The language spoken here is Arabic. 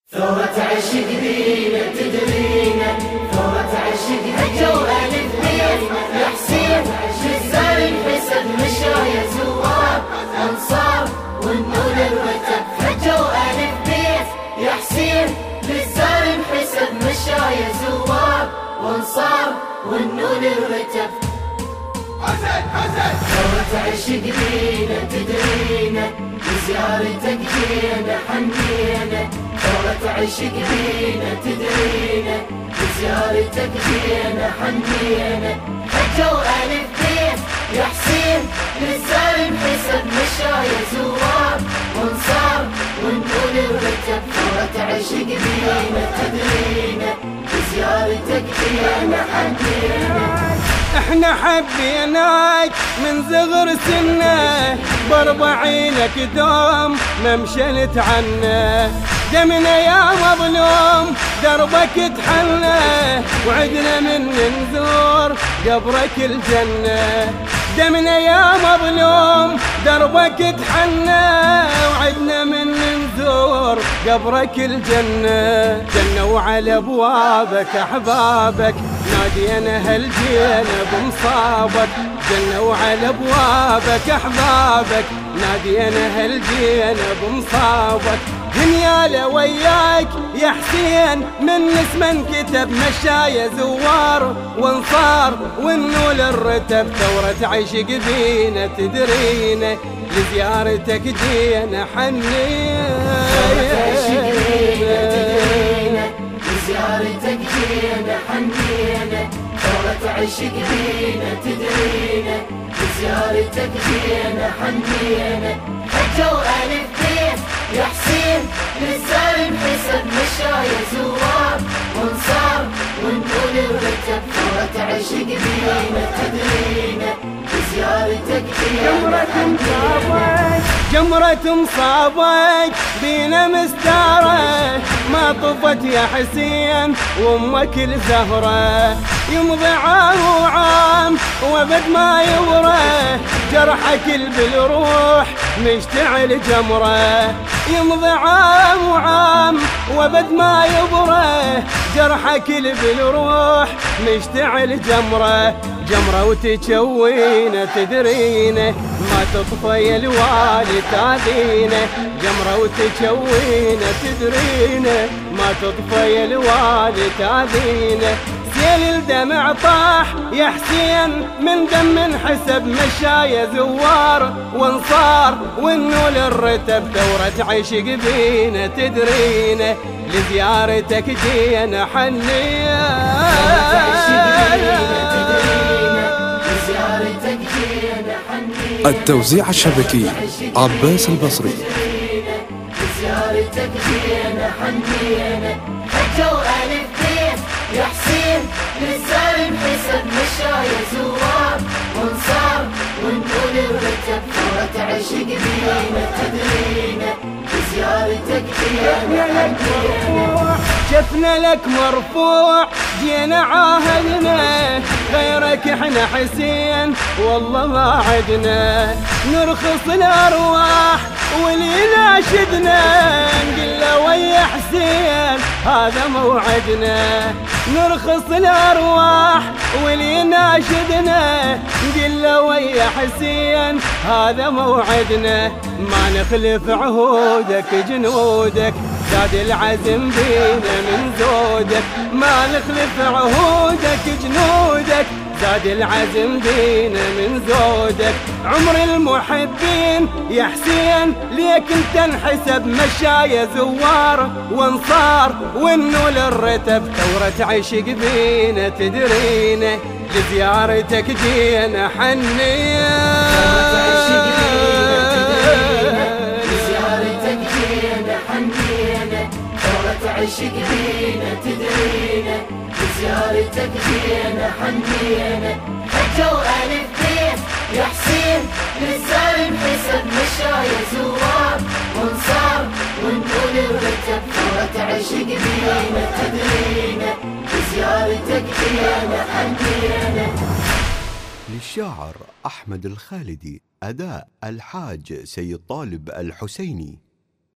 ثورة عشق بينا تدرينا، ثورة عشق بينا وألف بيت يا حسين، جزار الحسن مشايا زوار أنصار والنور الرتب، حجة وألف بيت يا حسين، جزار الحسن مشايا زوار وأنصار والنور الرتب. ثورة عشق بينا تدرينا، بزيارتك جينا حنينا، ثورة عشق بينا تدرينا، بزيارتك جينا حنينا، حجة وألف بيت يا حسين، للزايم حسب مشايا زوار وانصار ونقول الرتب. ثورة عشق بينا تدرينا، بزيارتك جينا حنينا. احنا حبيناك من صغر سنة، باربعينك دوم ما مشلت عنا، دمنا يا مظلوم دربك تحنى، وعدنا من نزور قبرك الجنة، دمنا يا مظلوم دربك تحنى، وعدنا من نزور قبرك الجنة. جنوا على ابوابك احبابك، نادينا هالجينا بمصابك، جنوا على ابوابك احبابك، نادينا هالجينا بمصابك. دنيا وياك يا حسين من اسم كتب، مشايا زوار وانصار والنول الرتب. ثورة عشق بينا تدرينا، لزيارتك جينا حنينا، لزيارتك جينا حنينا، ثورة عشق بينا تدرينا، لزيارتك جينا حنينا، حجة وألف بيت يا حسين، للزايم حسب مشايا زوار وانصار ونقول الرتب. ثورة عشق بينا تدرينا، لزيارتك جينا حنينا. جمرة مصابك بينا مستارة، ما طفت يا حسين وامك الزهرة، يمضي عام وعام وابد ما يوره، جرحك بالروح مشتعل جمرة، يمضي عام وعام وابد ما يبره، جرحك بالروح مشتعل جمرة، جمرة وتشوينا تدرينا، ما تطفي الوالي تاذينا، جمرة وتشوينا تدرينا، ما تطفي الوالي تاذينا. سيل الدمع طاح يا حسين من دم حسب مشايا زوار وانصار والنول الرتب. ثورة عشق بينا تدرينا، لزيارتك جينا حنينا، التوزيع الشبكي عباس البصري. زيارتك جينا حنينا، حجة وألف بيت يا حسين، للزايم حسب مشايا زوار وانصار ونقول الرتب. ثورة عشق بينا تدرينا، بزيارتك جينا حنينا. شفنا لك مرفوع جينا عاهدنا، غيرك احنا حسين والله ما عدنا، نرخص الارواح واللي ناشدنا، نقول له ويا حسين هذا موعدنا، نرخص الارواح واللي ناشدنا، نقول له ويا حسين هذا موعدنا. ما نخلف عهودك جنودك، زاد العزم بينا من زودك، ما نخلف عهودك جنودك، زاد العزم بينا من زودك. عمر المحبين يا حسين ليك انت انحسب، مشايا زوار وانصار والنول الرتب. ثورة عشق بينا تدرينا، لزيارتك جينا حنينا، عشق بينا تدرينا، بزيارتك جينا حنينا، حجة وألف بيت يا حسين، للزايم حسب مشايا زوار وانصار ونقول الرتب. ثورة عشق بينا تدرينا، بزيارتك جينا حنينا. للشاعر أحمد الخالدي، أداء الحاج سيد طالب الحسيني.